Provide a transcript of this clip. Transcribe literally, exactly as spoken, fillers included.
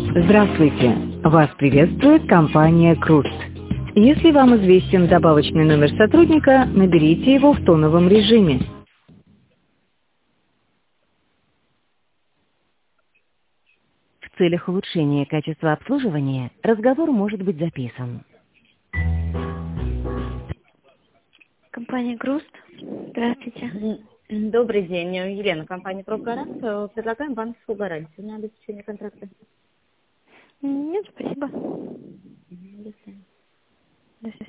Здравствуйте! Вас приветствует компания Круст. Если вам известен добавочный номер сотрудника, наберите его в тоновом режиме. В целях улучшения качества обслуживания разговор может быть записан. Компания Груст. Здравствуйте. Добрый день, Елена, компания «Профгарант». Предлагаем банковскую гарантию на обеспечение контракта. Нет, спасибо. До свидания. До свидания.